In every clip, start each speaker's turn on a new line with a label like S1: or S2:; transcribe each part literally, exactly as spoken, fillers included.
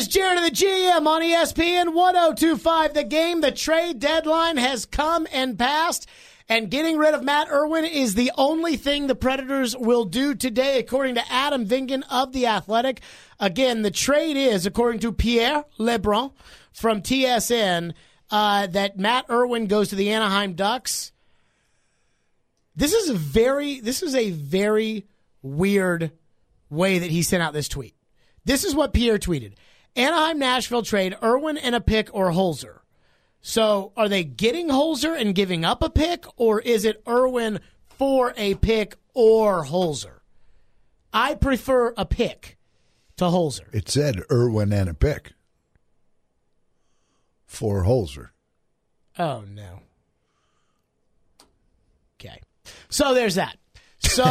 S1: Jared of the G M on E S P N one oh two point five. The Game, the trade deadline has come and passed, and getting rid of Matt Irwin is the only thing the Predators will do today, according to Adam Vingan of The Athletic. Again, the trade is, according to Pierre Lebrun from T S N, uh, that Matt Irwin goes to the Anaheim Ducks. This is a very, this is a very weird way that he sent out this tweet. This is what Pierre tweeted. Anaheim-Nashville trade, Irwin and a pick or Holzer. So are they getting Holzer and giving up a pick, or is it Irwin for a pick or Holzer? I prefer a pick to Holzer.
S2: It said Irwin and a pick for Holzer.
S1: Oh, no. Okay. So there's that. So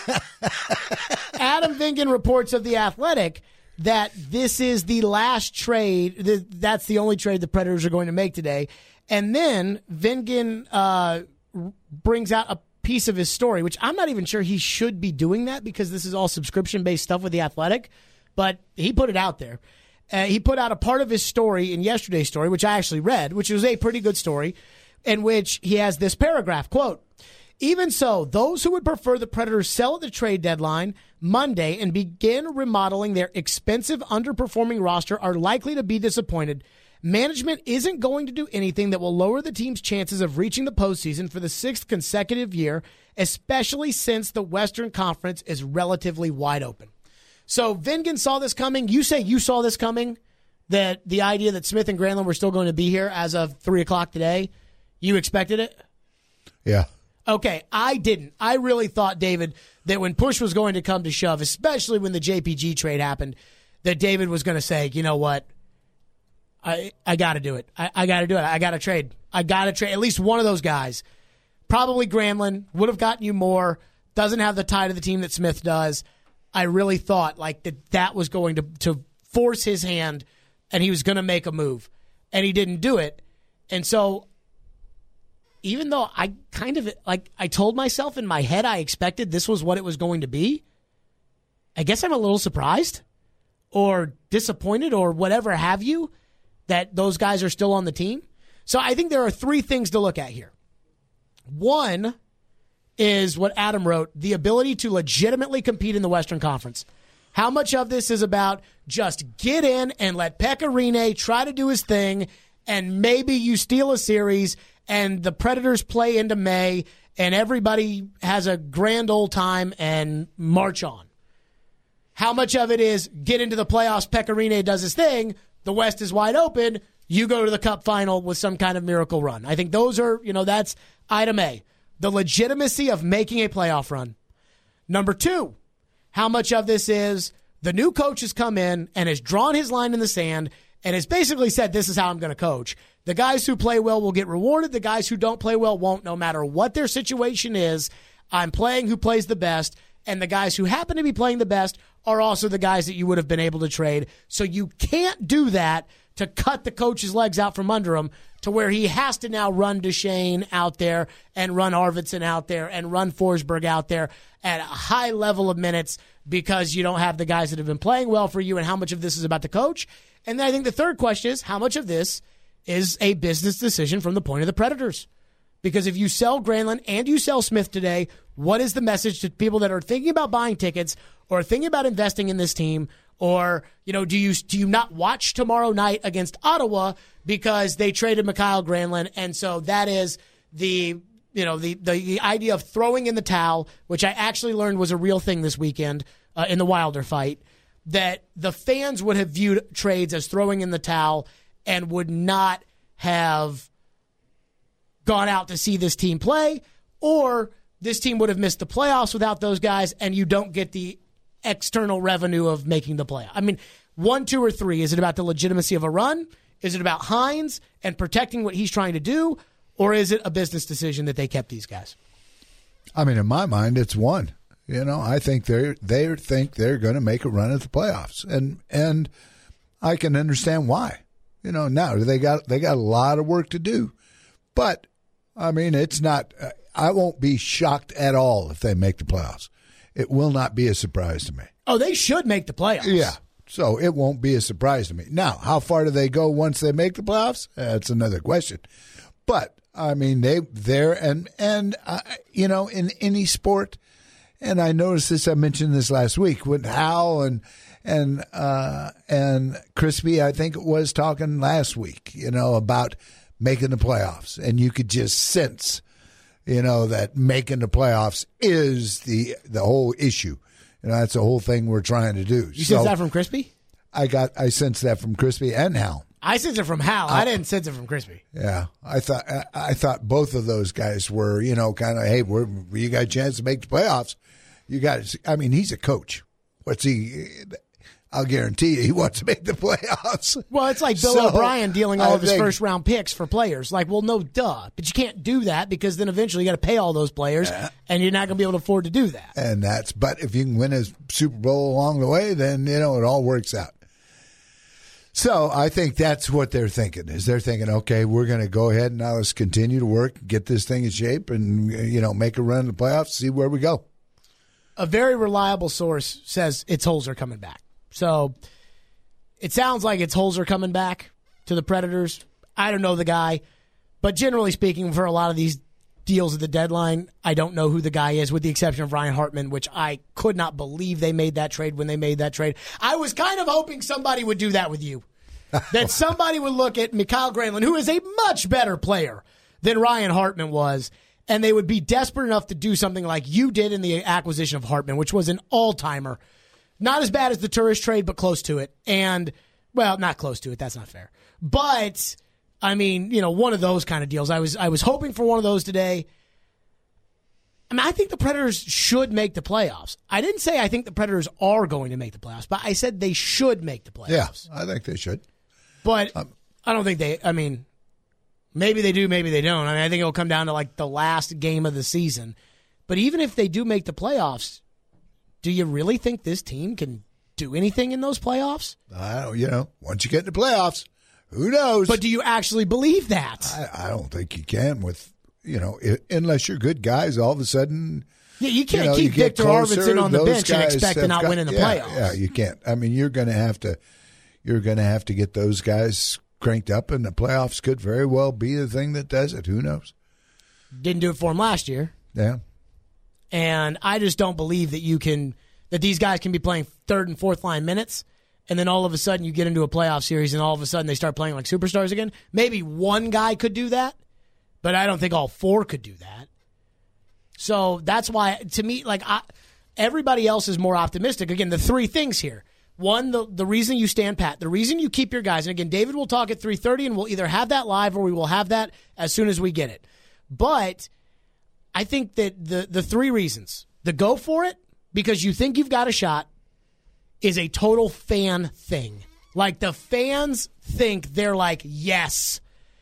S1: Adam Vingan reports of The Athletic that this is the last trade. That's the only trade the Predators are going to make today. And then Vingan uh, brings out a piece of his story, which I'm not even sure he should be doing that because this is all subscription-based stuff with The Athletic. But he put it out there. Uh, he put out a part of his story in yesterday's story, which I actually read, which was a pretty good story, in which he has this paragraph, quote, "Even so, those who would prefer the Predators sell at the trade deadline Monday and begin remodeling their expensive, underperforming roster are likely to be disappointed. Management isn't going to do anything that will lower the team's chances of reaching the postseason for the sixth consecutive year, especially since the Western Conference is relatively wide open." So Vingan saw this coming. You say you saw this coming, that the idea that Smith and Granlund were still going to be here as of three o'clock today, you expected it?
S2: Yeah.
S1: Okay, I didn't. I really thought, David, that when push was going to come to shove, especially when the J P G trade happened, that David was going to say, you know what, I I got to do it. I, I got to do it. I got to trade. I got to trade at least one of those guys. Probably Granlund would have gotten you more, doesn't have the tie to the team that Smith does. I really thought like that that was going to, to force his hand and he was going to make a move, and he didn't do it. And so even though I kind of, like, I told myself in my head I expected this was what it was going to be, I guess I'm a little surprised or disappointed or whatever have you that those guys are still on the team. So I think there are three things to look at here. One is what Adam wrote, the ability to legitimately compete in the Western Conference. How much of this is about just get in and let Pekka Rinne try to do his thing, and maybe you steal a series and the Predators play into May, and everybody has a grand old time and march on. How much of it is get into the playoffs, Pekka Rinne does his thing, the West is wide open, you go to the Cup final with some kind of miracle run. I think those are, you know, that's item A, the legitimacy of making a playoff run. Number two, how much of this is the new coach has come in and has drawn his line in the sand and has basically said, this is how I'm going to coach. The guys who play well will get rewarded. The guys who don't play well won't, no matter what their situation is. I'm playing who plays the best, and the guys who happen to be playing the best are also the guys that you would have been able to trade. So you can't do that to cut the coach's legs out from under him to where he has to now run Duchesne out there and run Arvidsson out there and run Forsberg out there at a high level of minutes because you don't have the guys that have been playing well for you, and how much of this is about the coach. And then I think the third question is how much of this is a business decision from the point of the Predators. Because if you sell Granlund and you sell Smith today, what is the message to people that are thinking about buying tickets or thinking about investing in this team? Or, you know, do you do you not watch tomorrow night against Ottawa because they traded Mikael Granlund? And so that is the, you know, the, the, the idea of throwing in the towel, which I actually learned was a real thing this weekend uh, in the Wilder fight, that the fans would have viewed trades as throwing in the towel and would not have gone out to see this team play, or this team would have missed the playoffs without those guys, and you don't get the external revenue of making the playoff. I mean, one, two, or three. Is it about the legitimacy of a run? Is it about Hines and protecting what he's trying to do? Or is it a business decision that they kept these guys?
S2: I mean, in my mind, it's one. You know, I think they they think they're going to make a run at the playoffs, and and I can understand why. You know, now they got they got a lot of work to do, but I mean, it's not. I won't be shocked at all if they make the playoffs. It will not be a surprise to me.
S1: Oh, they should make the playoffs.
S2: Yeah. So it won't be a surprise to me. Now, how far do they go once they make the playoffs? That's another question. But, I mean, they, they're, and, and uh, you know, in any sport, and I noticed this, I mentioned this last week with Hal and, and, uh, and Crispy, I think it was talking last week, you know, about making the playoffs. And you could just sense, you know, that making the playoffs is the, the whole issue. You know, that's the whole thing we're trying to do.
S1: You
S2: so
S1: sense that from Crispy?
S2: I got, I sensed that from Crispy and Hal.
S1: I sense it from Hal. I, I didn't sense it from Crispy.
S2: Yeah, I thought, I, I thought both of those guys were, you know, kind of, hey, we're, you got a chance to make the playoffs. You got, I mean, he's a coach. What's he? I'll guarantee you, he wants to make the playoffs.
S1: Well, it's like Bill
S2: So,
S1: O'Brien dealing all
S2: I
S1: of his
S2: think-
S1: first round picks for players. Like, well, no, duh. But you can't do that because then eventually you got to pay all those players, and you're not going to be able to afford to do that.
S2: And that's, but if you can win a Super Bowl along the way, then, you know, it all works out. So I think that's what they're thinking, is they're thinking, okay, we're going to go ahead and now let's continue to work, get this thing in shape, and, you know, make a run in the playoffs, see where we go.
S1: A very reliable source says it's Holzer coming back. So it sounds like it's Holzer coming back to the Predators. I don't know the guy, but generally speaking, for a lot of these deals at the deadline, I don't know who the guy is, with the exception of Ryan Hartman, which I could not believe they made that trade when they made that trade. I was kind of hoping somebody would do that with you, that somebody would look at Mikhail Granlund, who is a much better player than Ryan Hartman was, and they would be desperate enough to do something like you did in the acquisition of Hartman, which was an all-timer. Not as bad as the tourist trade, but close to it. And, well, not close to it. That's not fair. But, I mean, you know, one of those kind of deals. I was I was hoping for one of those today. I mean, I think the Predators should make the playoffs. I didn't say I think the Predators are going to make the playoffs, but I said they should make the playoffs.
S2: Yeah, I think they should.
S1: But
S2: Um,
S1: I don't think they, I mean, maybe they do, maybe they don't. I mean, I think it'll come down to like the last game of the season. But even if they do make the playoffs, do you really think this team can do anything in those playoffs?
S2: I don't, you know, once you get in the playoffs, who knows?
S1: But do you actually believe that?
S2: I, I don't think you can with, you know, i unless you're good guys, all of a sudden.
S1: Yeah, you can't
S2: you know,
S1: keep
S2: you get
S1: Victor
S2: closer,
S1: Arvidsson on the
S2: those
S1: bench and
S2: guys
S1: expect to
S2: have
S1: not
S2: got-
S1: win in the
S2: yeah,
S1: playoffs.
S2: Yeah, you can't. I mean, you're going to have to, you're going to have to get those guys cranked up, and the playoffs could very well be the thing that does it. Who knows?
S1: Didn't do it for him last year.
S2: Yeah.
S1: And I just don't believe that you can, that these guys can be playing third and fourth line minutes, and then all of a sudden you get into a playoff series and all of a sudden they start playing like superstars again. Maybe one guy could do that, but I don't think all four could do that. So that's why, to me, like I, everybody else is more optimistic. Again, the three things here. One, the, the reason you stand pat, the reason you keep your guys, and again, David will talk at three thirty, and we'll either have that live or we will have that as soon as we get it. But I think that the the three reasons, the go for it, because you think you've got a shot, is a total fan thing. Like the fans think they're like, yes,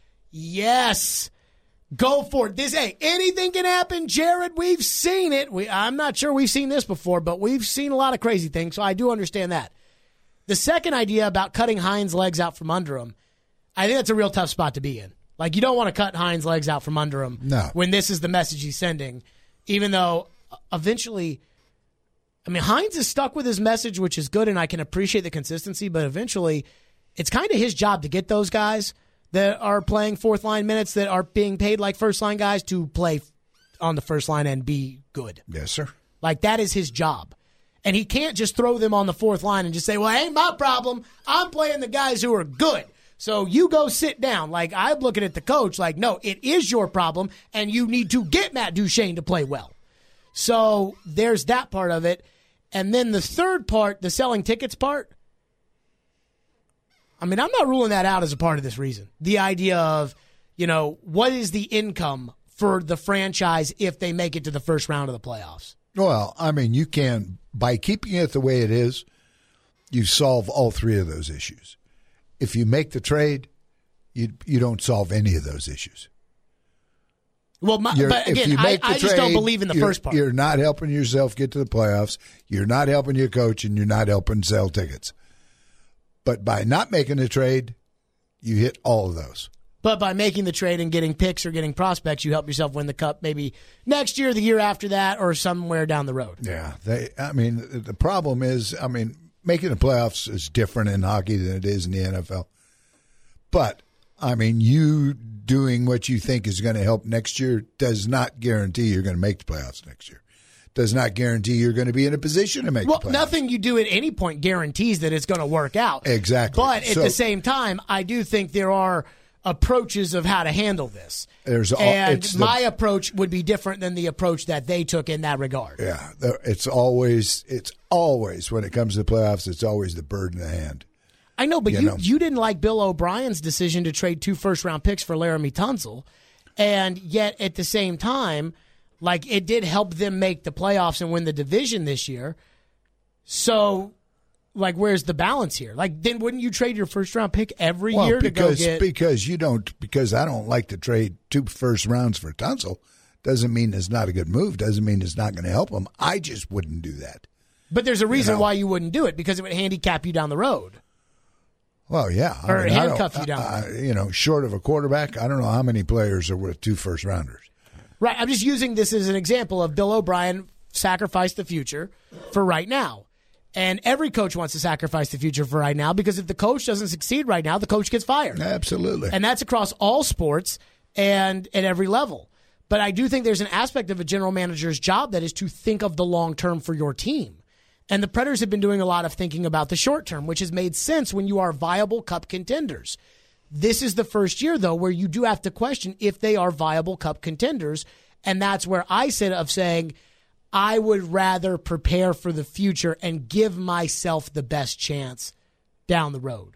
S1: yes, go for it. This, hey, anything can happen, Jared. We've seen it. We, I'm not sure we've seen this before, but we've seen a lot of crazy things, so I do understand that. The second idea about cutting Hines' legs out from under him, I think that's a real tough spot to be in. Like, you don't want to cut Hines' legs out from under him
S2: No.
S1: when this is the message he's sending, even though eventually, I mean, Hines is stuck with his message, which is good, and I can appreciate the consistency, but eventually it's kind of his job to get those guys that are playing fourth line minutes that are being paid like first line guys to play on the first line and be good.
S2: Yes, sir.
S1: Like, that is his job. And he can't just throw them on the fourth line and just say, well, it ain't my problem. I'm playing the guys who are good. So you go sit down. Like, I'm looking at the coach like, no, it is your problem, and you need to get Matt Duchene to play well. So there's that part of it. And then the third part, the selling tickets part, I mean, I'm not ruling that out as a part of this reason. The idea of, you know, what is the income for the franchise if they make it to the first round of the playoffs?
S2: Well, I mean, you can, by keeping it the way it is, you solve all three of those issues. If you make the trade, you you don't solve any of those issues.
S1: Well, my,
S2: You're,
S1: but
S2: if
S1: again,
S2: you
S1: I,
S2: make the
S1: I just
S2: trade,
S1: don't believe in the
S2: you're-
S1: first part.
S2: You're not helping yourself get to the playoffs. You're not helping your coach, and you're not helping sell tickets. But by not making the trade, you hit all of those.
S1: But by making the trade and getting picks or getting prospects, you help yourself win the cup maybe next year, the year after that, or somewhere down the road.
S2: Yeah, they. I mean, the problem is, I mean, making the playoffs is different in hockey than it is in the N F L. But, I mean, you doing what you think is going to help next year does not guarantee you're going to make the playoffs next year. Does not guarantee you're going to be in a position to make
S1: well,
S2: the playoffs.
S1: Nothing you do at any point guarantees that it's going to work out.
S2: Exactly.
S1: But at
S2: so,
S1: the same time, I do think there are approaches of how to handle this.
S2: There's all,
S1: and
S2: it's
S1: my
S2: the,
S1: approach would be different than the approach that they took in that regard.
S2: Yeah, it's always, it's always, when it comes to the playoffs, it's always the bird in the hand.
S1: I know, but
S2: you,
S1: you,
S2: know.
S1: you didn't like Bill O'Brien's decision to trade two first-round picks for Laramie Tunsil, and yet at the same time, like, it did help them make the playoffs and win the division this year. So, like, where's the balance here? Like, then wouldn't you trade your first-round pick every
S2: well,
S1: year
S2: because,
S1: to go get...
S2: because you don't, because I don't like to trade two first rounds for Tunsil. Doesn't mean it's not a good move. Doesn't mean it's not going to help them. I just wouldn't do that.
S1: But there's a reason
S2: you know?
S1: why you wouldn't do it, because it would handicap you down the road.
S2: Well, yeah.
S1: Or
S2: I mean,
S1: handcuff you down the road.
S2: I, you know, short of a quarterback, I don't know how many players are worth two first rounders.
S1: Right. I'm just using this as an example of Bill O'Brien sacrificed the future for right now. And every coach wants to sacrifice the future for right now, because if the coach doesn't succeed right now, the coach gets fired.
S2: Absolutely.
S1: And that's across all sports and at every level. But I do think there's an aspect of a general manager's job that is to think of the long term for your team. And the Predators have been doing a lot of thinking about the short term, which has made sense when you are viable cup contenders. This is the first year, though, where you do have to question if they are viable cup contenders. And that's where I sit of saying, I would rather prepare for the future and give myself the best chance down the road.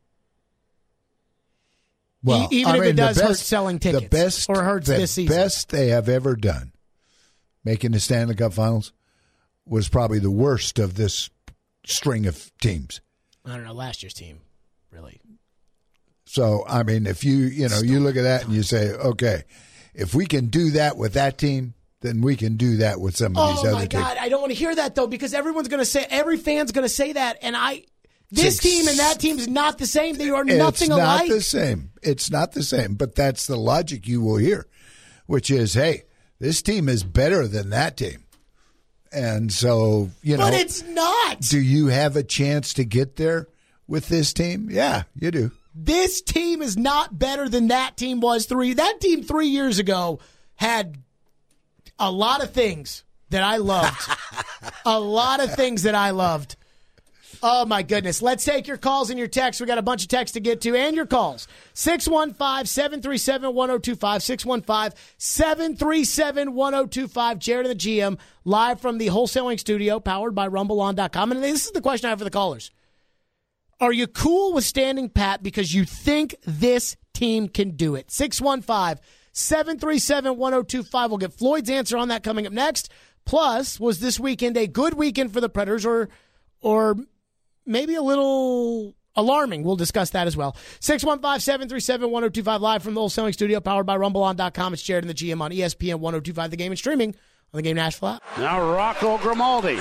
S2: Well,
S1: e- even
S2: I
S1: if
S2: mean,
S1: it does
S2: best,
S1: hurt selling tickets
S2: the best,
S1: or hurts
S2: the
S1: this season.
S2: The best they have ever done, making the Stanley Cup Finals, was probably the worst of this string of teams.
S1: I don't know, last year's team, really.
S2: So, I mean, if you, you know, you look at that and you say, okay, if we can do that with that team, then we can do that with some of
S1: oh
S2: these other
S1: my
S2: teams.
S1: God, I don't want to hear that, though, because everyone's going to say, every fan's going to say that, and I, this
S2: It's,
S1: team and that team is not the same. They are nothing
S2: it's
S1: alike.
S2: It's not the same. It's not the same, but that's the logic you will hear, which is, hey, this team is better than that team. And so, you know.
S1: But it's not.
S2: Do you have a chance to get there with this team? Yeah, you do.
S1: This team is not better than that team was three. That team three years ago had a lot of things that I loved. a lot of things that I loved. Oh, my goodness. Let's take your calls and your texts. We got a bunch of texts to get to, and your calls. six one five, seven three seven, one oh two five, six one five, seven three seven, one oh two five. Jared and the G M, live from the wholesaling studio, powered by rumble on dot com. And this is the question I have for the callers. Are you cool with standing pat because you think this team can do it? six one five, seven three seven, one oh two five. We'll get Floyd's answer on that coming up next. Plus, was this weekend a good weekend for the Predators, or or maybe a little alarming? We'll discuss that as well. six one five, seven three seven, one oh two five, live from the wholesaling studio, powered by rumble on dot com. It's Jared and the G M on E S P N one oh two five The Game, and streaming on the Game Nashville app.
S3: Now Rocco Grimaldi.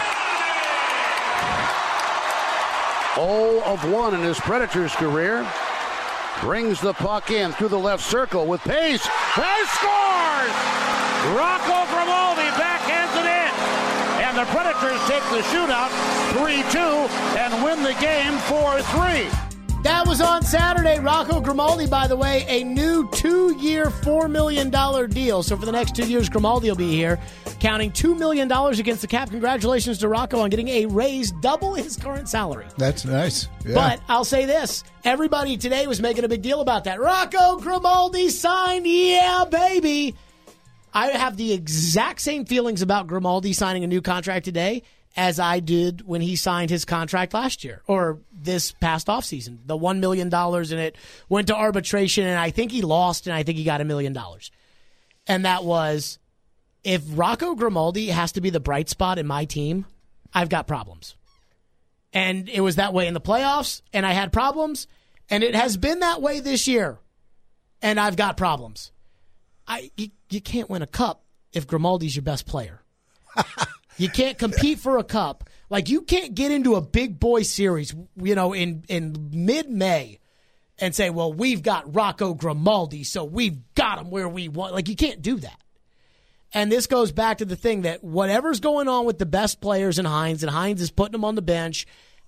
S3: oh of one in his Predators career. Brings the puck in through the left circle with pace. He scores! Rocco Grimaldi backhands it in. And the Predators take the shootout three two and win the game four three.
S1: That was on Saturday. Rocco Grimaldi, by the way, a new two-year, four million dollars deal. So for the next two years, Grimaldi will be here, counting two million dollars against the cap. Congratulations to Rocco on getting a raise, double his current salary.
S2: That's nice. Yeah.
S1: But I'll say this. Everybody today was making a big deal about that. Rocco Grimaldi signed. Yeah, baby. I have the exact same feelings about Grimaldi signing a new contract today as I did when he signed his contract last year, or this past offseason. The one million dollars, and it went to arbitration, and I think he lost, and I think he got a million dollars. And that was, if Rocco Grimaldi has to be the bright spot in my team, I've got problems. And it was that way in the playoffs, and I had problems, and it has been that way this year, and I've got problems. I you, you can't win a cup if Grimaldi's your best player. You can't compete for a cup. Like, you can't get into a big boy series, you know, in, in mid-May and say, well, we've got Rocco Grimaldi, so we've got him where we want. Like, you can't do that. And this goes back to the thing that whatever's going on with the best players in Hines, and Hines is putting them on the bench,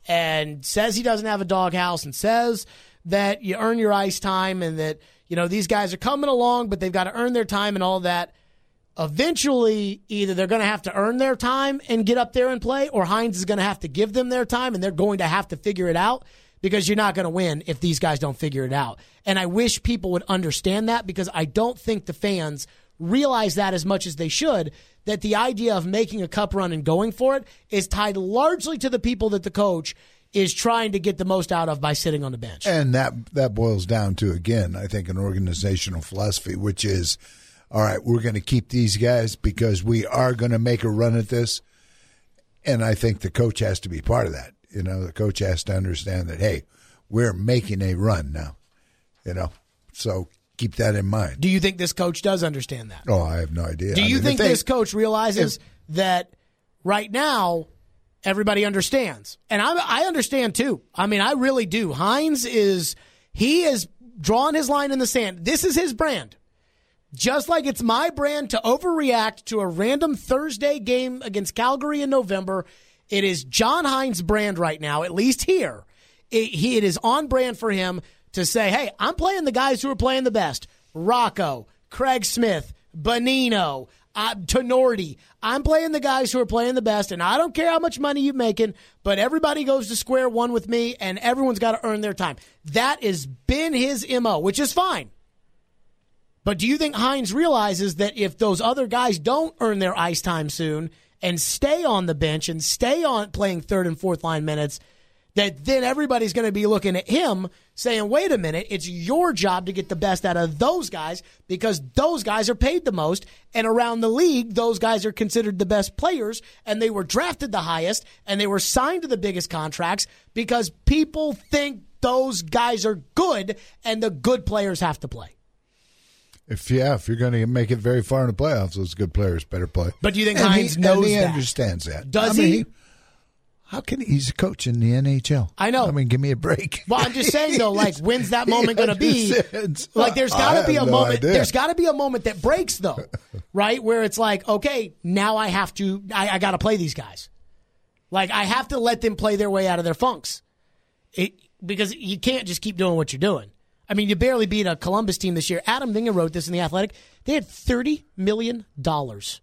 S1: and says he doesn't have a doghouse and says that you earn your ice time and that, you know, these guys are coming along, but they've got to earn their time and all that. Eventually, either they're going to have to earn their time and get up there and play, or Hines is going to have to give them their time, and they're going to have to figure it out, because you're not going to win if these guys don't figure it out. And I wish people would understand that, because I don't think the fans realize that as much as they should, that the idea of making a cup run and going for it is tied largely to the people that the coach is trying to get the most out of by sitting on the bench.
S2: And that that boils down to, again, I think, an organizational philosophy, which is, all right, we're going to keep these guys because we are going to make a run at this. And I think the coach has to be part of that. You know, the coach has to understand that, hey, we're making a run now. You know, so keep that in mind.
S1: Do you think this coach does understand that?
S2: Oh, I have no idea.
S1: Do you
S2: I mean,
S1: think
S2: they,
S1: this coach realizes
S2: if,
S1: that right now everybody understands? And I, I understand, too. I mean, I really do. Hines is, he has drawn his line in the sand. This is his brand. Just like it's my brand to overreact to a random Thursday game against Calgary in November, it is John Hines' brand right now, at least here. It, he, it is on brand for him to say, hey, I'm playing the guys who are playing the best. Rocco, Craig Smith, Bonino, uh, Tenorti. I'm playing the guys who are playing the best, and I don't care how much money you're making, but everybody goes to square one with me, and everyone's got to earn their time. That has been his M O, which is fine. But do you think Hines realizes that if those other guys don't earn their ice time soon and stay on the bench and stay on playing third and fourth line minutes, that then everybody's going to be looking at him saying, wait a minute, it's your job to get the best out of those guys because those guys are paid the most, and around the league, those guys are considered the best players, and they were drafted the highest, and they were signed to the biggest contracts because people think those guys are good, and the good players have to play.
S2: If yeah, if you're going to make it very far in the playoffs, those good players better play.
S1: But do you think
S2: and
S1: Hines
S2: he,
S1: knows
S2: and he
S1: that?
S2: understands that?
S1: Does
S2: I mean,
S1: he?
S2: he? How can he? He's a coach in the N H L.
S1: I know.
S2: I mean, give me a break.
S1: Well, I'm just saying though, like, when's that moment going to be? Like, there's got to be a
S2: no
S1: moment.
S2: idea.
S1: There's got to be a moment that breaks though, right? Where it's like, okay, now I have to. I, I got to play these guys. Like, I have to let them play their way out of their funks, it, because you can't just keep doing what you're doing. I mean, you barely beat a Columbus team this year. Adam Dinger wrote this in The Athletic. They had thirty million dollars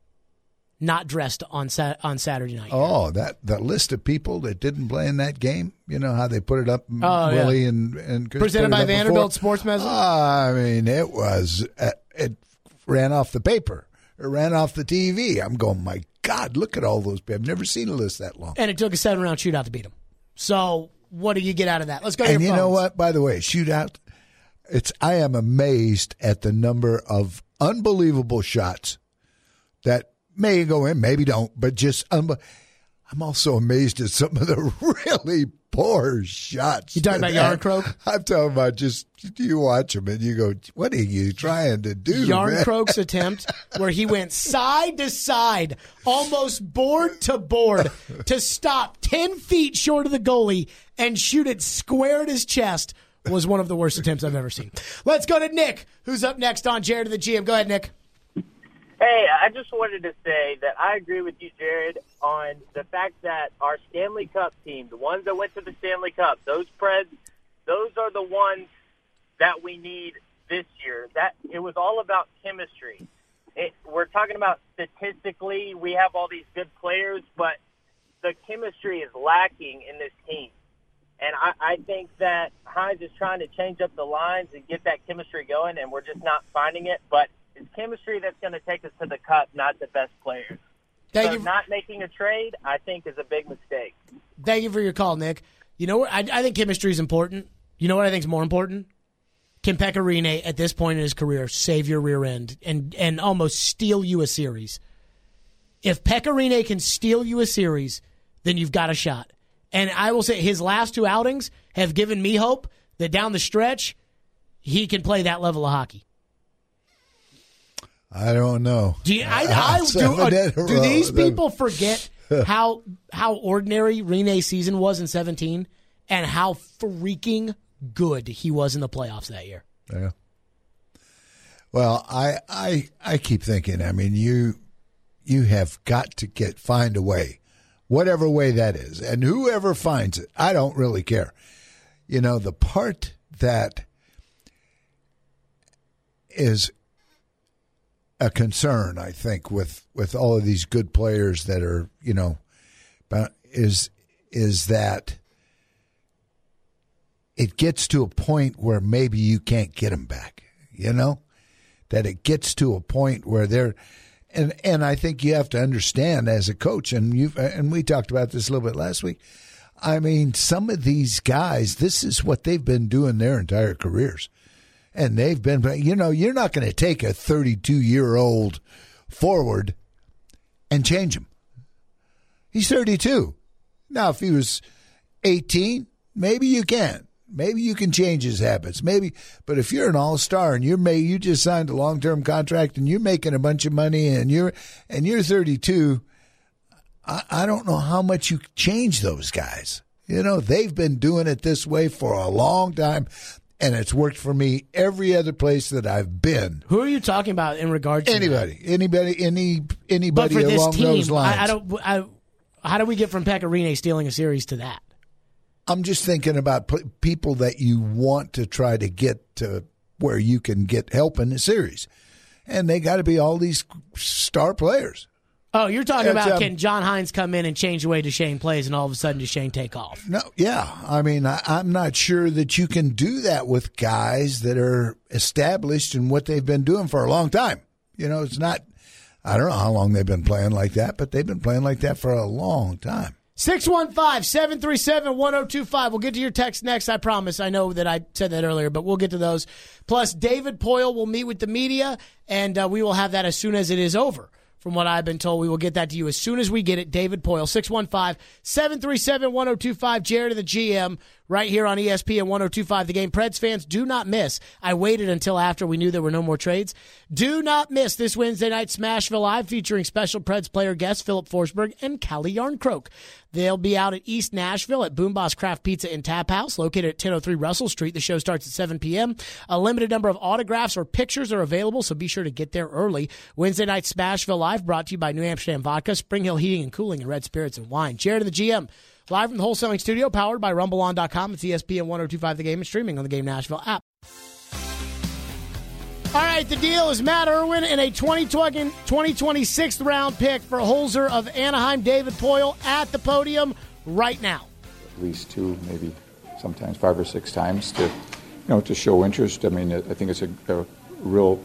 S1: not dressed on sa- on Saturday night.
S2: Oh, that, that list of people that didn't play in that game, you know how they put it up,
S1: oh,
S2: Willie
S1: yeah.
S2: and, and Chris
S1: presented by Vanderbilt Sports Medicine?
S2: I mean, it was, uh, it ran off the paper. It ran off the T V. I'm going, my God, look at all those people. I've never seen a list that long.
S1: And it took a seven-round shootout to beat them. So what do you get out of that? Let's go to
S2: And
S1: your
S2: you
S1: phones.
S2: know what? By the way, shootout. It's. I am amazed at the number of unbelievable shots that may go in, maybe don't, but just. Um, I'm also amazed at some of the really poor shots.
S1: You talking about Yarncroke?
S2: I'm talking about just you watch them and you go, "What are you trying to do?"
S1: Yarncroke's attempt where he went side to side, almost board to board, to stop ten feet short of the goalie and shoot it square at his chest was one of the worst attempts I've ever seen. Let's go to Nick, who's up next on Jared of the G M. Go ahead, Nick.
S4: Hey, I just wanted to say that I agree with you, Jared, on the fact that our Stanley Cup team, the ones that went to the Stanley Cup, those Preds, those are the ones that we need this year. That it was all about chemistry. It, we're talking about statistically, we have all these good players, but the chemistry is lacking in this team. And I, I think that Hines is trying to change up the lines and get that chemistry going, and we're just not finding it. But it's chemistry that's going to take us to the cup, not the best players.
S1: Thank
S4: so
S1: you.
S4: not making a trade, I think, is a big mistake.
S1: Thank you for your call, Nick. You know what? I, I think chemistry is important. You know what I think is more important? Can Pekka Rinne, at this point in his career, save your rear end and, and almost steal you a series? If Pekka Rinne can steal you a series, then you've got a shot. And I will say his last two outings have given me hope that down the stretch, he can play that level of hockey.
S2: I don't know.
S1: Do, you, I, I, do, uh, do these people forget how how ordinary Rinne's season was in seventeen and how freaking good he was in the playoffs that year?
S2: Yeah. Well, I I I keep thinking. I mean, you you have got to get find a way whatever way that is. And whoever finds it, I don't really care. You know, the part that is a concern, I think, with, with all of these good players that are, you know, is is that it gets to a point where maybe you can't get them back, you know, that it gets to a point where they're, and, and I think you have to understand as a coach, and you and we talked about this a little bit last week. I mean, some of these guys, this is what they've been doing their entire careers. And they've been, you know, you're not going to take a thirty-two-year-old forward and change him. He's thirty-two. Now, if he was eighteen, maybe you can. Maybe you can change his habits. Maybe, but if you're an all-star and you're may, you just signed a long-term contract and you're making a bunch of money and you're and you're thirty-two, I, I don't know how much you change those guys. You know, they've been doing it this way for a long time. And it's worked for me every other place that I've been.
S1: Who are you talking about in regards to
S2: anybody,
S1: that?
S2: anybody, any anybody
S1: but for
S2: along
S1: this team,
S2: those lines?
S1: I, I don't. I, how do we get from Pecorine stealing a series to that?
S2: I'm just thinking about p- people that you want to try to get to where you can get help in the series, and they got to be all these star players.
S1: Oh, you're talking
S2: It's,
S1: about
S2: um,
S1: can John Hines come in and change the way Duchesne plays, and all of a sudden Duchesne take off?
S2: No, yeah. I mean, I, I'm not sure that you can do that with guys that are established in what they've been doing for a long time. You know, it's not, I don't know how long they've been playing like that, but they've been playing like that for a long time.
S1: six one five, seven three seven, one oh two five. We'll get to your text next, I promise. I know that I said that earlier, but we'll get to those. Plus, David Poile will meet with the media, and uh, we will have that as soon as it is over. From what I've been told, we will get that to you as soon as we get it. David Poile, six one five, seven three seven, one oh two five. Jared and the G M right here on E S P N one oh two five The Game. Preds fans, do not miss. I waited until after we knew there were no more trades. Do not miss this Wednesday night Smashville Live featuring special Preds player guests Philip Forsberg and Callie Yarncroke. They'll be out at East Nashville at Boom Boss Craft Pizza and Tap House, located at ten oh three Russell Street. The show starts at seven p.m. A limited number of autographs or pictures are available, so be sure to get there early. Wednesday night Smashville Live brought to you by New Amsterdam Vodka, Spring Hill Heating and Cooling, and Red Spirits and Wine. Jared and the G M, live from the wholesaling studio, powered by rumble on dot com. It's E S P N one oh two five The Game and streaming on the Game Nashville app. All right, the deal is Matt Irwin in a twenty twenty, twenty twenty-six round pick for Holzer of Anaheim. David Poile at the podium right now.
S5: At least two, maybe sometimes five or six times to, you know, to show interest. I mean, I think it's a, a real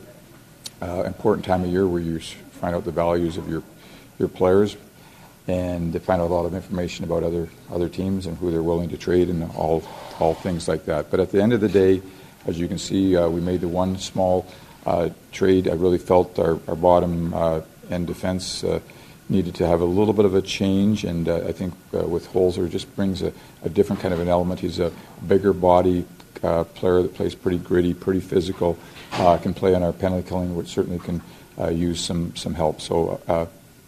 S5: uh, important time of year where you find out the values of your your players and to find out a lot of information about other other teams and who they're willing to trade and all all things like that. But at the end of the day, as you can see, uh, we made the one small uh, trade. I really felt our, our bottom uh, end defense uh, needed to have a little bit of a change, and uh, I think uh, with Holzer just brings a, a different kind of an element. He's a bigger body uh, player that plays pretty gritty, pretty physical, uh, can play on our penalty killing, which certainly can uh, use some some help. So uh,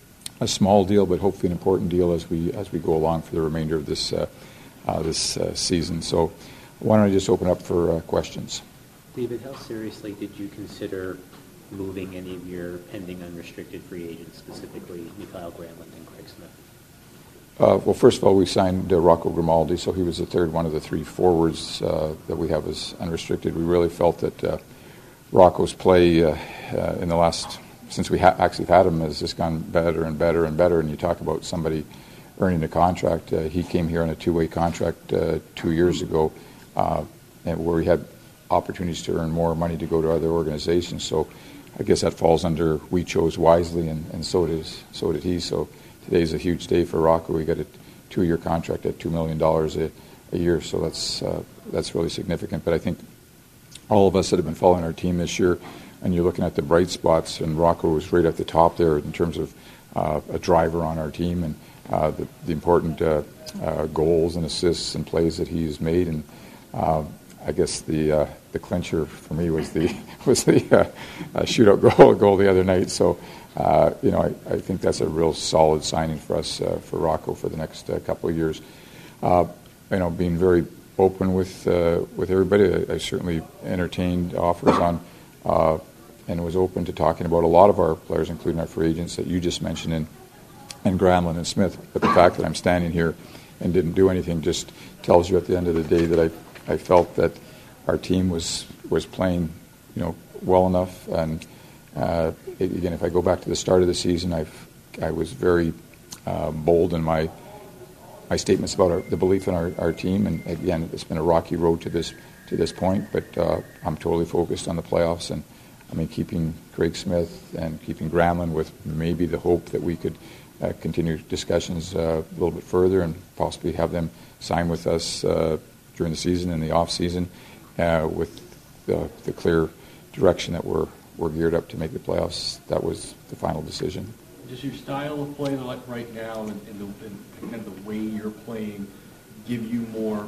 S5: a small deal, but hopefully an important deal as we as we go along for the remainder of this uh, uh, this uh, season. So why don't I just open up for uh, questions?
S6: David, how seriously did you consider moving any of your pending unrestricted free agents, specifically Mikhail Granlund and Craig Smith?
S5: Uh, well, first of all, we signed uh, Rocco Grimaldi, so he was the third one of the three forwards uh, that we have as unrestricted. We really felt that uh, Rocco's play uh, uh, in the last, since we ha- actually had him, has just gone better and better and better. And you talk about somebody earning a contract. Uh, he came here on a two-way contract uh, two years ago, uh, and where we had opportunities to earn more money to go to other organizations. So I guess that falls under we chose wisely, and, and so does so did he. So today's a huge day for Rocco. We got a two-year contract at two million dollars a, a year, so that's uh, that's really significant. But I think all of us that have been following our team this year, and you're looking at the bright spots, and Rocco was right at the top there in terms of uh, a driver on our team, and uh, the, the important uh, uh, goals and assists and plays that he's made. And uh, I guess the uh, the clincher for me was the was the uh, uh, shootout goal goal the other night. So uh, you know I, I think that's a real solid signing for us uh, for Rocco for the next uh, couple of years. Uh, you know, being very open with uh, with everybody, I, I certainly entertained offers on uh, and was open to talking about a lot of our players, including our free agents that you just mentioned. And and Granlund and Smith. But the fact that I'm standing here and didn't do anything just tells you at the end of the day that I, I felt that our team was was playing, you know, well enough. And uh, it, again, if I go back to the start of the season, I've I was very uh, bold in my my statements about our, the belief in our, our team. And again, it's been a rocky road to this to this point, but uh, I'm totally focused on the playoffs. And I mean, keeping Craig Smith and keeping Granlund with maybe the hope that we could uh, continue discussions uh, a little bit further and possibly have them sign with us uh, during the season and the off season uh, with the, the clear direction that we're we're geared up to make the playoffs. That was the final decision.
S7: Does your style of play like right now and, and, the, and kind of the way you're playing give you more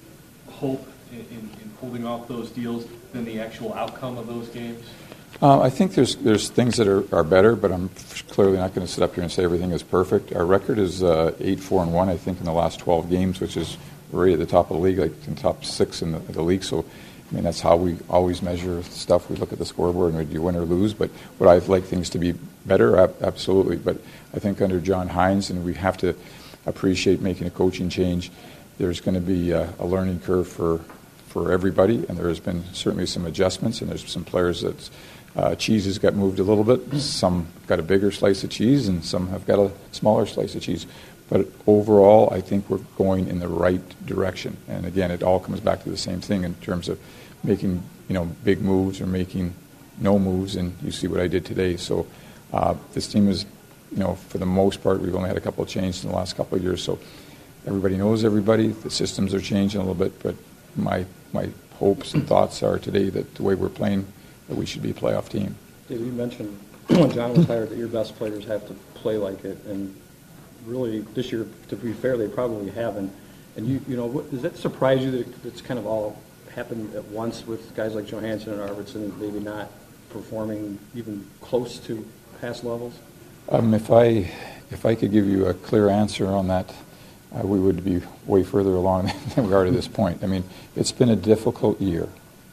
S7: hope in, in, in holding off those deals than the actual outcome of those games?
S5: Uh, I think there's there's things that are, are better, but I'm clearly not going to sit up here and say everything is perfect. Our record is uh, eight four and one, I think, in the last twelve games, which is right at the top of the league, like in the top six in the, the league. So, I mean, that's how we always measure stuff. We look at the scoreboard and we do win or lose. But would I like things to be better? Absolutely. But I think under John Hines, and we have to appreciate making a coaching change, there's going to be a, a learning curve for for everybody, and there has been certainly some adjustments, and there's some players that uh, cheeses got moved a little bit. Some got a bigger slice of cheese, and some have got a smaller slice of cheese. But overall, I think we're going in the right direction. And again, it all comes back to the same thing in terms of making, you know, big moves or making no moves, and you see what I did today. So uh, this team is, you know, for the most part, we've only had a couple of changes in the last couple of years. So everybody knows everybody. The systems are changing a little bit, but my my hopes and thoughts are today that the way we're playing, that we should be a playoff team.
S8: Dave, you mentioned when John was hired that your best players have to play like it, and really this year, to be fair, they probably haven't. And you, you know, what, does that surprise you that it's kind of all happened at once with guys like Johansson and Arvidsson maybe not performing even close to past levels?
S5: Um, if I if I could give you a clear answer on that, uh, we would be way further along than we are to this point. I mean, it's been a difficult year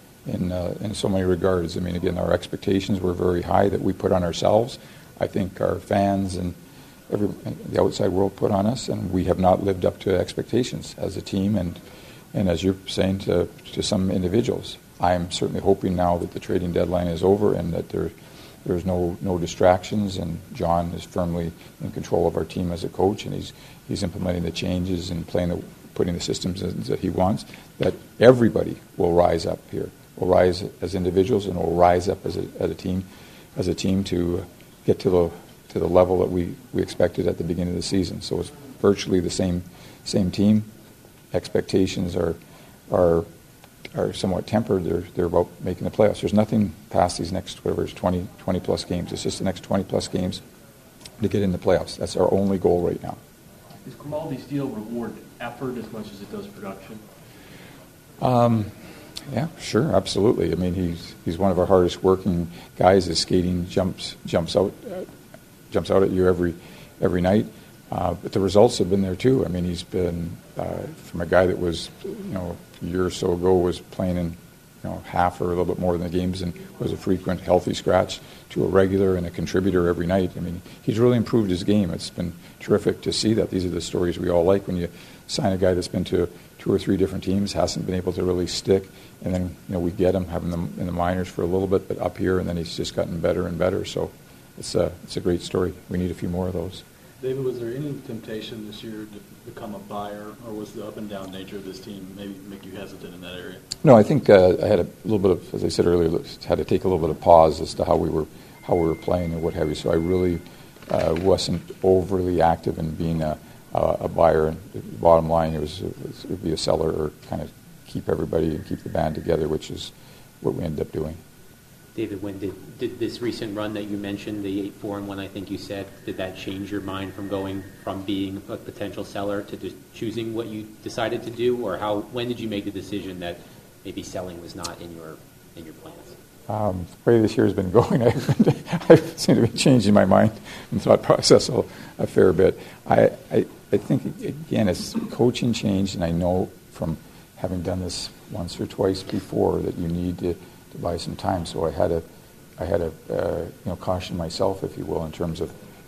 S5: in uh, in so many regards. I mean, again, our expectations were very high that we put on ourselves. I think our fans and every the outside world put on us, and we have not lived up to expectations as a team, and and as you're saying, to to some individuals. I'm certainly hoping now that the trading deadline is over and that there there's no no distractions, and John is firmly in control of our team as a coach, and he's he's implementing the changes and playing the putting the systems that he wants. That everybody will rise up here, will rise as individuals, and will rise up as a as a team, as a team to get to the to the level that we, we expected at the beginning of the season. So it's virtually the same same team. Expectations are are are somewhat tempered. They're they're about making the playoffs. There's nothing past these next whatever it's twenty, twenty plus games. It's just the next twenty plus games to get in the playoffs. That's our only goal right now.
S7: Does Grimaldi's deal reward effort as much as it does production?
S5: Um, yeah, sure, absolutely. I mean, he's he's one of our hardest working guys. His skating jumps jumps out uh, jumps out at you every every night. Uh, but the results have been there too. I mean, he's been uh, from a guy that was, you know, a year or so ago was playing in, you know, half or a little bit more than the games and was a frequent healthy scratch to a regular and a contributor every night. I mean, he's really improved his game. It's been terrific to see that. These are the stories we all like when you sign a guy that's been to two or three different teams, hasn't been able to really stick, and then, you know, we get him, having them in the minors for a little bit, but up here, and then he's just gotten better and better. So it's a, it's a great story. We need a few more of those.
S9: David, was there any temptation this year to become a buyer, or was the up and down nature of this team maybe make you hesitant in that area?
S5: No, I think uh, I had a little bit of, as I said earlier, had to take a little bit of pause as to how we were how we were playing and what have you. So I really uh, wasn't overly active in being a, a, a buyer. And the bottom line, it was, it would be a seller or kind of keep everybody and keep the band together, which is what we ended up doing.
S6: David, when did, did this recent run that you mentioned, the eight four and one, I think you said, did that change your mind from going from being a potential seller to just choosing what you decided to do, or how? When did you make the decision that maybe selling was not in your in your plans?
S5: Um, the way this year has been going, I, I seem to be changing my mind and thought process a, a fair bit. I, I I think again, it's coaching change, and I know from having done this once or twice before that you need to. to buy some time, so I had to, I had to, uh, you know, caution myself, if you will, in terms of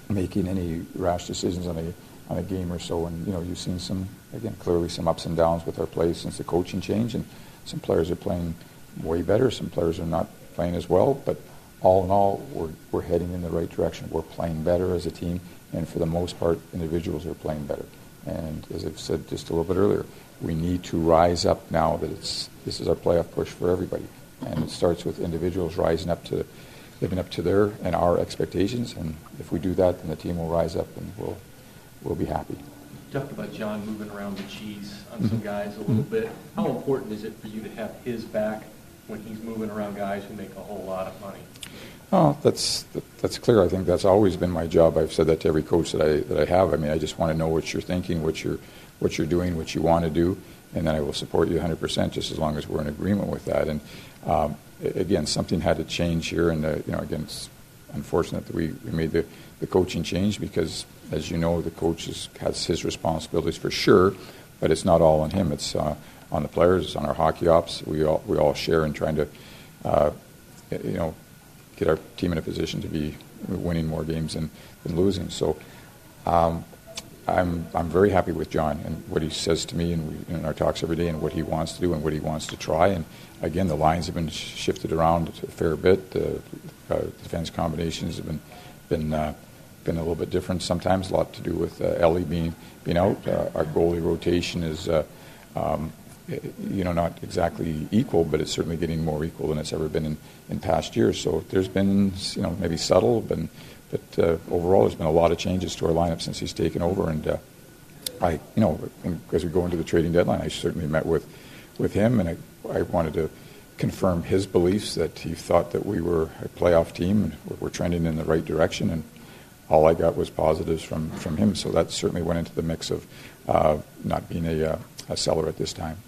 S5: making any rash decisions on a on a game or so. And you know, you've seen some, again, clearly some ups and downs with our play since the coaching change, and some players are playing way better, some players are not playing as well, but all in all, we're we're heading in the right direction. We're playing better as a team, and for the most part, individuals are playing better. And as I've said just a little bit earlier, we need to rise up now that it's this is our playoff push for everybody, and it starts with individuals rising up to, living up to their and our expectations. And if we do that, then the team will rise up and we'll we'll be happy.
S7: You talked about John moving around the cheese on some guys a little bit. How important is it for you to have his back when he's moving around guys who make a whole lot of money?
S5: Oh, that's that's clear. I think that's always been my job. I've said that to every coach that I that I have. I mean, I just want to know what you're thinking, what you're what you're doing, what you want to do, and then I will support you one hundred percent, just as long as we're in agreement with that. And um, again, something had to change here, and uh, you know, again, it's unfortunate that we, we made the, the coaching change because, as you know, the coach is, has his responsibilities for sure, but it's not all on him. It's uh, on the players, it's on our hockey ops. We all we all share in trying to, uh, you know, get our team in a position to be winning more games than, than losing. So um, I'm I'm very happy with John and what he says to me and we, in our talks every day, and what he wants to do and what he wants to try. And again, the lines have been shifted around a fair bit. The uh, defense combinations have been been uh, been a little bit different sometimes. A lot to do with uh, Ellie being being out. Uh, our goalie rotation is. Uh, um, you know, not exactly equal, but it's certainly getting more equal than it's ever been in, in past years. So there's been, you know, maybe subtle, but, but uh, overall there's been a lot of changes to our lineup since he's taken over. And uh, I, you know, as we go into the trading deadline, I certainly met with, with him, and I, I wanted to confirm his beliefs that he thought that we were a playoff team and we're trending in the right direction. And all I got was positives from, from him. So that certainly went into the mix of uh, not being a, uh, a seller at this time.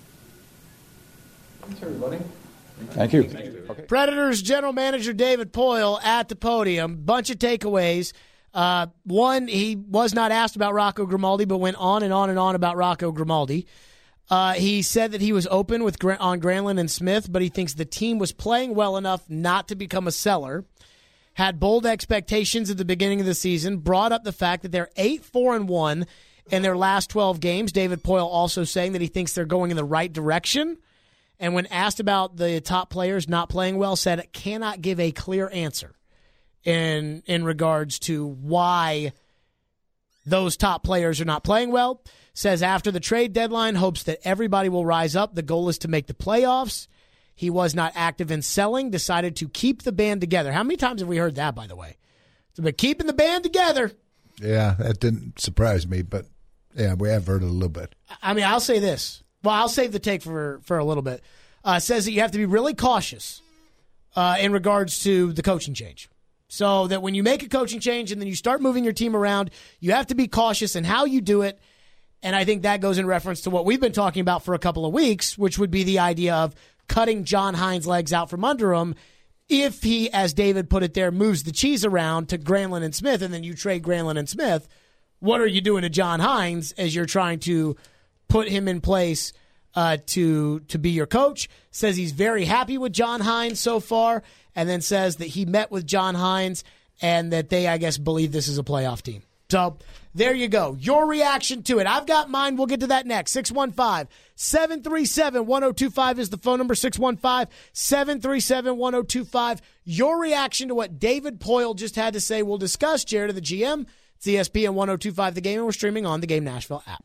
S8: Thanks, everybody.
S5: Thank you. Thank you.
S1: Okay. Predators general manager David Poile at the podium. Bunch of takeaways. Uh, one, he was not asked about Rocco Grimaldi, but went on and on and on about Rocco Grimaldi. Uh, he said that he was open with on Granlund and Smith, but he thinks the team was playing well enough not to become a seller. Had bold expectations at the beginning of the season. Brought up the fact that they're eight four and one in their last twelve games. David Poile also saying that he thinks they're going in the right direction. And when asked about the top players not playing well, said it cannot give a clear answer in in regards to why those top players are not playing well. Says after the trade deadline, hopes that everybody will rise up. The goal is to make the playoffs. He was not active in selling, decided to keep the band together. How many times have we heard that, by the way? So, but keeping the band together.
S2: Yeah, that didn't surprise me, but yeah, we have heard it a little bit.
S1: I mean, I'll say this. Well, I'll save the take for, for a little bit. Uh, says that you have to be really cautious uh, in regards to the coaching change. So that when you make a coaching change and then you start moving your team around, you have to be cautious in how you do it. And I think that goes in reference to what we've been talking about for a couple of weeks, which would be the idea of cutting John Hines' legs out from under him if he, as David put it there, moves the cheese around to Granlund and Smith, and then you trade Granlund and Smith. What are you doing to John Hines as you're trying to put him in place uh, to to be your coach? Says he's very happy with John Hines so far, and then says that he met with John Hines and that they, I guess, believe this is a playoff team. So there you go. Your reaction to it. I've got mine. We'll get to that next. six one five, seven three seven, one oh two five is the phone number. six one five, seven three seven, one oh two five. Your reaction to what David Poile just had to say. We'll discuss. Jared, the G M. It's E S P N one oh two point five The Game, and we're streaming on the Game Nashville app.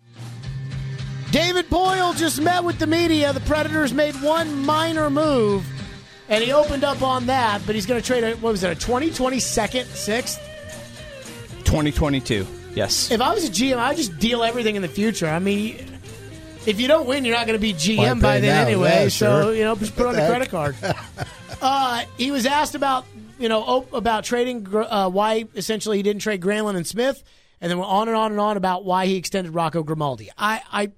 S1: David Poile just met with the media. The Predators made one minor move, and he opened up on that, but he's going to trade, a, what was it, a twenty twenty-second, sixth?
S10: twenty twenty-two, yes.
S1: If I was a G M, I'd just deal everything in the future. I mean, if you don't win, you're not going to be G M by then now? anyway, yeah, so, sure. you know, just put on the credit card. uh, he was asked about, you know, about trading, uh, why essentially he didn't trade Granlund and Smith, and then went on and on and on about why he extended Rocco Grimaldi. I, I,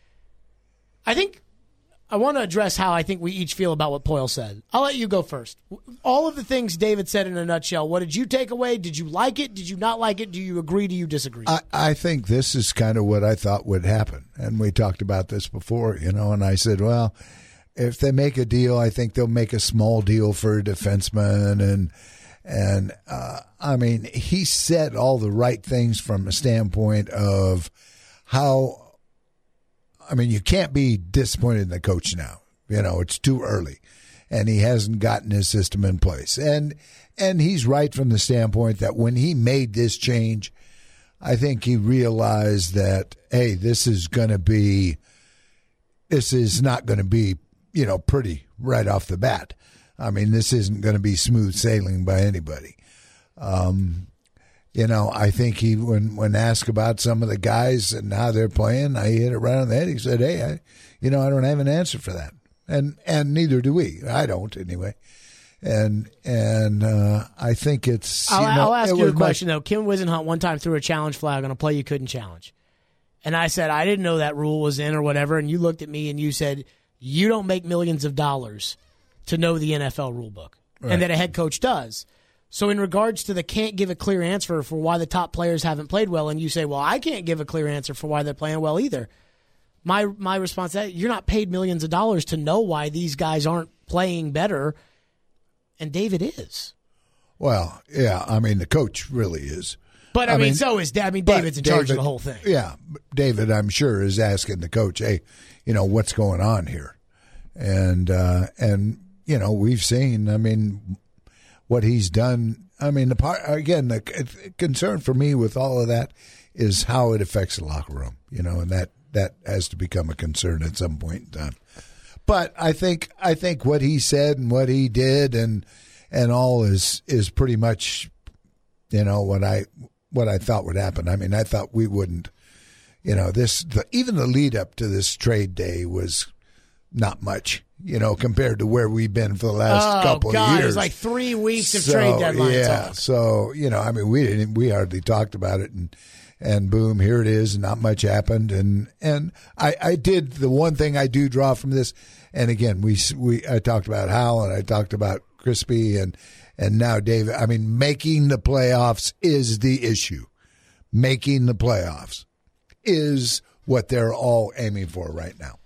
S1: I think I want to address how I think we each feel about what Poile said. I'll let you go first. All of the things David said in a nutshell, what did you take away? Did you like it? Did you not like it? Do you agree? Do you disagree?
S2: I, I think this is kind of what I thought would happen. And we talked about this before, you know, and I said, well, if they make a deal, I think they'll make a small deal for a defenseman and And, uh, I mean, he said all the right things from a standpoint of how, I mean, you can't be disappointed in the coach now. You know, it's too early. And he hasn't gotten his system in place. And and he's right from the standpoint that when he made this change, I think he realized that, hey, this is going to be, this is not going to be, you know, pretty right off the bat. I mean, this isn't going to be smooth sailing by anybody. Um, you know, I think he, when, when asked about some of the guys and how they're playing, I hit it right on the head. He said, hey, I, you know, I don't have an answer for that. And and neither do we. I don't, anyway. And and uh, I think it's. You
S1: I'll,
S2: know,
S1: I'll ask you a
S2: my,
S1: question, though. Kim Wisenhunt one time threw a challenge flag on a play you couldn't challenge. And I said, I didn't know that rule was in or whatever. And you looked at me and you said, you don't make millions of dollars to know the N F L rule book. Right. And that a head coach does. So in regards to the can't give a clear answer for why the top players haven't played well, and you say, well, I can't give a clear answer for why they're playing well either. My my response to that, you're not paid millions of dollars to know why these guys aren't playing better, and David is.
S2: Well, yeah, I mean, the coach really is.
S1: But, I, I mean, mean, so is I mean, David's in
S2: David,
S1: charge of the whole thing.
S2: Yeah, David, I'm sure, is asking the coach, hey, you know, what's going on here? And, uh, and you know, we've seen, I mean, what he's done. I mean, the part, again, the concern for me with all of that is how it affects the locker room, you know, and that, that has to become a concern at some point in time. But I think I think what he said and what he did and and all is is pretty much, you know, what I what I thought would happen. I mean, I thought we wouldn't, you know, this the, even the lead up to this trade day was not much, you know, compared to where we've been for the last
S1: oh,
S2: couple
S1: God,
S2: of years.
S1: It was like three weeks of
S2: so,
S1: trade deadline
S2: yeah,
S1: talk.
S2: So, you know, I mean, we didn't we hardly talked about it, and and boom, here it is. Not much happened, and and I, I did the one thing I do draw from this, and again, we we I talked about Hal and I talked about Crispy and and now David. I mean, making the playoffs is the issue. Making the playoffs is what they're all aiming for right now.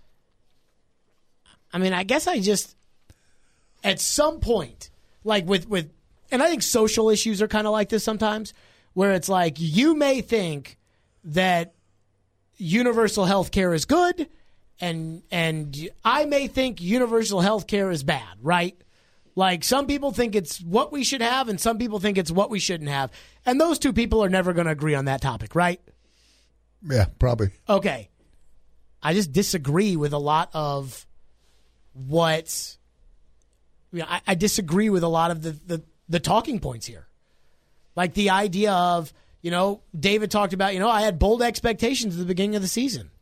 S1: I mean, I guess I just, at some point, like with, with and I think social issues are kind of like this sometimes, where it's like you may think that universal health care is good, and and I may think universal health care is bad, right? Like some people think it's what we should have, and some people think it's what we shouldn't have. And those two people are never going to agree on that topic, right?
S2: Yeah, probably.
S1: Okay. I just disagree with a lot of what you know, I, I disagree with a lot of the, the, the talking points here. Like the idea of, you know, David talked about, you know, I had bold expectations at the beginning of the season.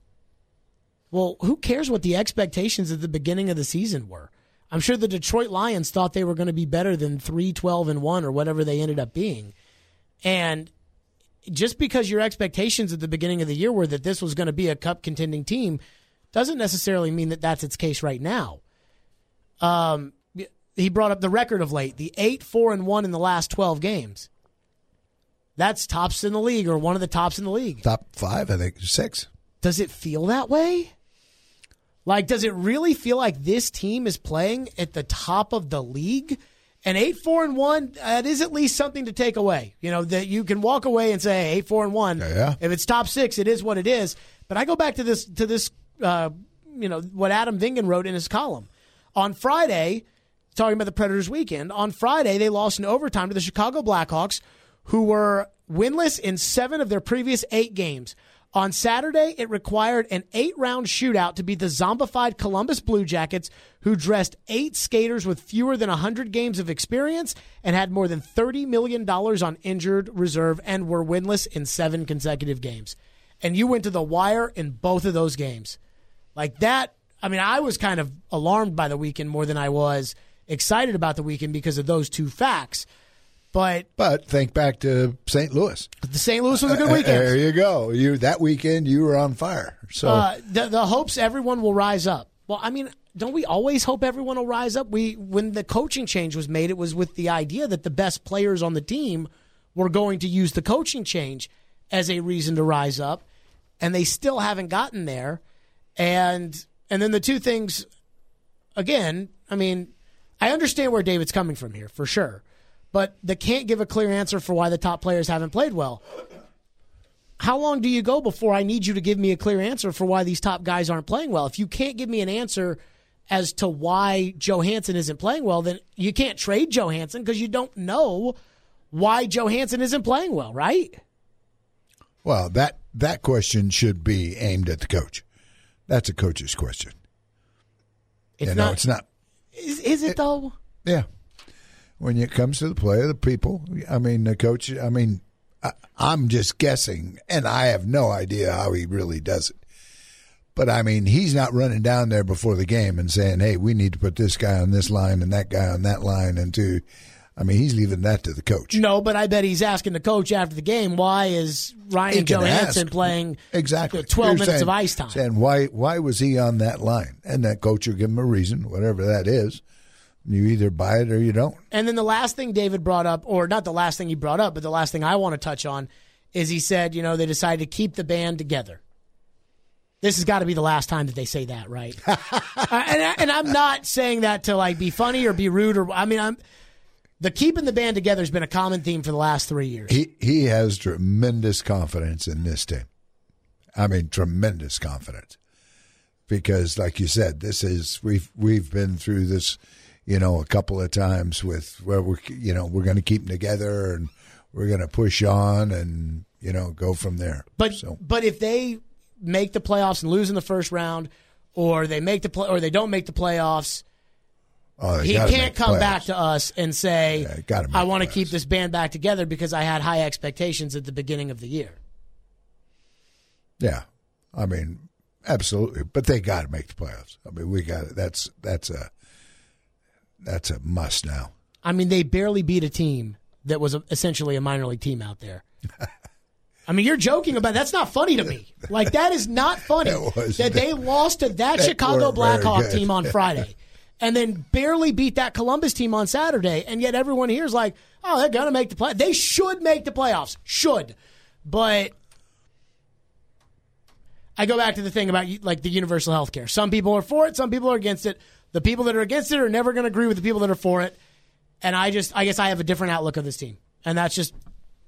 S1: Well, who cares what the expectations at the beginning of the season were? I'm sure the Detroit Lions thought they were going to be better than three twelve and one or whatever they ended up being. And just because your expectations at the beginning of the year were that this was going to be a cup contending team doesn't necessarily mean that that's its case right now. Um, he brought up the record of late, the eight four and one in the last twelve games. That's tops in the league, or one of the tops in the league.
S2: Top five, I think, six.
S1: Does it feel that way? Like, does it really feel like this team is playing at the top of the league? And eight four and one, that is at least something to take away. You know, that you can walk away and say, hey, eight four and one.
S2: Yeah, yeah.
S1: If it's top six, it is what it is. But I go back to this, to this, uh, you know, what Adam Vingan wrote in his column on Friday, talking about the Predators weekend. On Friday, they lost in overtime to the Chicago Blackhawks, who were winless in seven of their previous eight games. On Saturday, it required an eight-round shootout to beat the zombified Columbus Blue Jackets, who dressed eight skaters with fewer than one hundred games of experience and had more than thirty million dollars on injured reserve and were winless in seven consecutive games. And you went to the wire in both of those games. Like that, I mean, I was kind of alarmed by the weekend more than I was excited about the weekend because of those two facts. But
S2: but think back to Saint Louis.
S1: The Saint Louis was a good weekend.
S2: Uh, there you go. You that weekend you were on fire. So
S1: uh, the the hopes everyone will rise up. Well, I mean, don't we always hope everyone will rise up? We when the coaching change was made, it was with the idea that the best players on the team were going to use the coaching change as a reason to rise up, and they still haven't gotten there. And and then the two things, again, I mean, I understand where David's coming from here for sure. but they can't give a clear answer for why the top players haven't played well. How long do you go before I need you to give me a clear answer for why these top guys aren't playing well? If you can't give me an answer as to why Johansson isn't playing well, then you can't trade Johansson because you don't know why Johansson isn't playing well, right?
S2: Well, that, that question should be aimed at the coach. That's a coach's question.
S1: It's
S2: you know,
S1: not,
S2: it's not.
S1: Is, is it, it though?
S2: Yeah. When it comes to the play of the people, I mean, the coach, I mean, I, I'm just guessing, and I have no idea how he really does it. But, I mean, he's not running down there before the game and saying, hey, we need to put this guy on this line and that guy on that line. And to, I mean, he's leaving that to the coach.
S1: No, but I bet he's asking the coach after the game, why is Ryan Johansson ask, playing
S2: exactly
S1: twelve
S2: You're
S1: minutes
S2: saying,
S1: of ice time?
S2: Saying, why, why was he on that line? And that coach will give him a reason, whatever that is. You either buy it or you don't.
S1: And then the last thing David brought up, or not the last thing he brought up, but the last thing I want to touch on is he said, you know, they decided to keep the band together. This has got to be the last time that they say that, right? uh, and, and I'm not saying that to like be funny or be rude, or I mean, I'm the keeping the band together has been a common theme for the last three years.
S2: He he has tremendous confidence in this team. I mean, tremendous confidence because, like you said, this is we've we've been through this. You know, a couple of times with where we're, you know, we're going to keep them together and we're going to push on and, you know, go from there.
S1: But
S2: so.
S1: but if they make the playoffs and lose in the first round, or they make the play, or they don't make the playoffs,
S2: oh,
S1: he can't come back to us and say,
S2: yeah,
S1: "I want to keep this band back together because I had high expectations at the beginning of the year."
S2: Yeah, I mean, absolutely. But they got to make the playoffs. I mean, we got it. That's that's a. That's a must now.
S1: I mean, they barely beat a team that was essentially a minor league team out there. I mean, you're joking about that's not funny to me. Like, that is not funny that, that they lost to that, that Chicago Blackhawk team on Friday and then barely beat that Columbus team on Saturday, and yet everyone here is like, oh, they're going to make the play. They should make the playoffs. Should. But I go back to the thing about, like, the universal health care. Some people are for it. Some people are against it. The people that are against it are never going to agree with the people that are for it. And I just, I guess I have a different outlook of this team. And that's just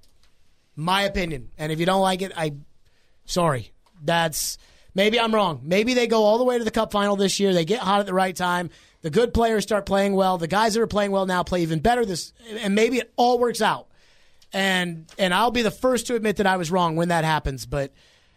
S1: my opinion. And if you don't like it, I, sorry. That's, maybe I'm wrong. Maybe they go all the way to the Cup final this year. They get hot at the right time. The good players start playing well. The guys that are playing well now play even better. This, and maybe it all works out. And, and I'll be the first to admit that I was wrong when that happens. But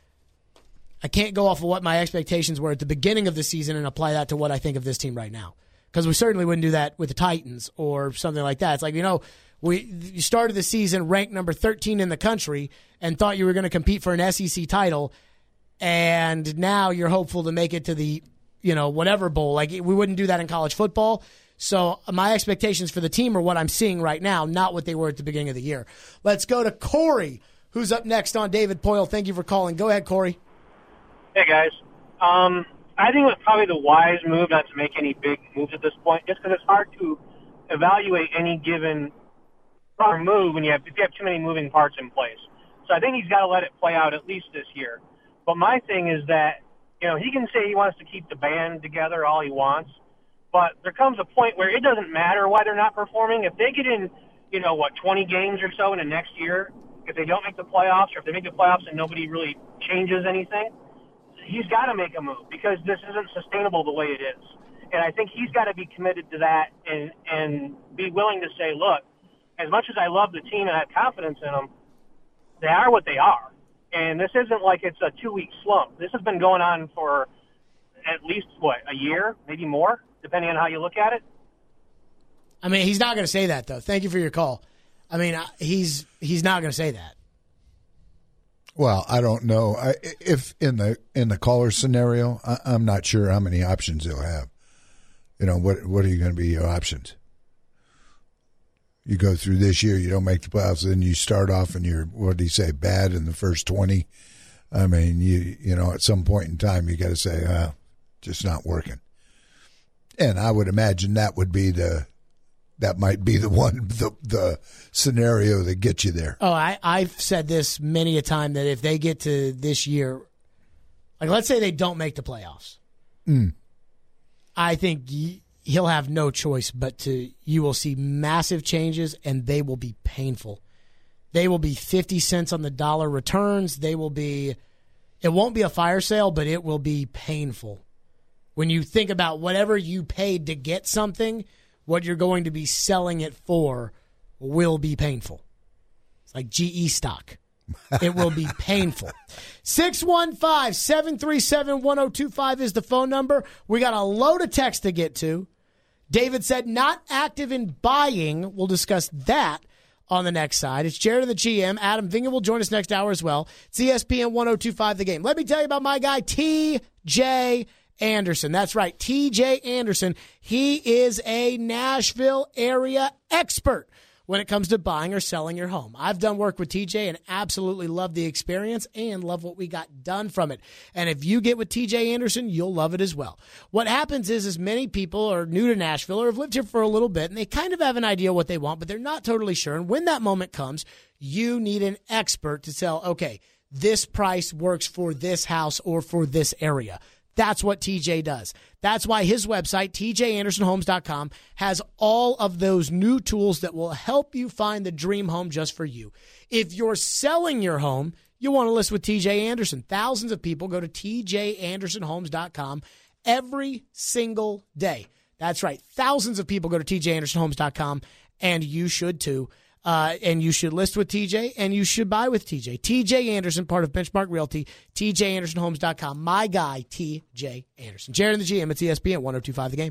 S1: I can't go off of what my expectations were at the beginning of the season and apply that to what I think of this team right now. Because we certainly wouldn't do that with the Titans or something like that. It's like, you know, we you started the season ranked number thirteen in the country and thought you were going to compete for an S E C title, and now you're hopeful to make it to the, you know, whatever bowl. Like, we wouldn't do that in college football. So my expectations for the team are what I'm seeing right now, not what they were at the beginning of the year. Let's go to Corey, who's up next on David Poile. Thank you for calling. Go ahead, Corey.
S11: Hey, guys. Um, I think it was probably the wise move not to make any big moves at this point, just because it's hard to evaluate any given move when you have if you have too many moving parts in place. So I think he's got to let it play out at least this year. But my thing is that, you know, he can say he wants to keep the band together all he wants, but there comes a point where it doesn't matter why they're not performing. If they get in, you know, what, twenty games or so in the next year, if they don't make the playoffs or if they make the playoffs and nobody really changes anything, he's got to make a move because this isn't sustainable the way it is. And I think he's got to be committed to that and, and be willing to say, look, as much as I love the team and I have confidence in them, they are what they are. And this isn't like it's a two-week slump. This has been going on for at least, what, a year, maybe more, depending on how you look at it.
S1: I mean, he's not going to say that, though. Thank you for your call. I mean, he's he's not going to say that.
S2: Well, I don't know. I, if in the in the caller scenario, I, I'm not sure how many options he'll have. You know, what what are you going to be your options? You go through this year, you don't make the playoffs, then you start off and you're, what do you say, bad in the first twenty. I mean, you you know, at some point in time, you got to say, uh, just not working. And I would imagine that would be the that might be the one the the scenario that gets you there.
S1: Oh, I I've said this many a time that if they get to this year, like let's say they don't make the playoffs,
S2: mm.
S1: I think he'll have no choice but to, you will see massive changes, and they will be painful. They will be fifty cents on the dollar returns. They will be, it won't be a fire sale, but it will be painful. When you think about whatever you paid to get something, what you're going to be selling it for will be painful. It's like G E stock. It will be painful. six one five, seven three seven, one oh two five is the phone number. We got a load of text to get to. David said not active in buying. We'll discuss that on the next side. It's Jared and the G M. Adam Vingan will join us next hour as well. It's E S P N one oh two five The Game. Let me tell you about my guy, T J Anderson. That's right, T J Anderson. He is a Nashville area expert when it comes to buying or selling your home. I've done work with T J and absolutely love the experience and love what we got done from it. And if you get with T J Anderson, you'll love it as well. What happens is, is many people are new to Nashville or have lived here for a little bit, and they kind of have an idea what they want, but they're not totally sure. And when that moment comes, you need an expert to tell, okay, this price works for this house or for this area. That's what T J does. That's why his website, T J Anderson Homes dot com, has all of those new tools that will help you find the dream home just for you. If you're selling your home, you want to list with T J Anderson. Thousands of people go to T J Anderson Homes dot com every single day. That's right. Thousands of people go to T J Anderson Homes dot com, and you should too. Uh, and you should list with T J, and you should buy with T J. T J Anderson, part of Benchmark Realty, T J Anderson Homes dot com. My guy, T J Anderson. Jared and the G M at E S P N one oh two five The Game.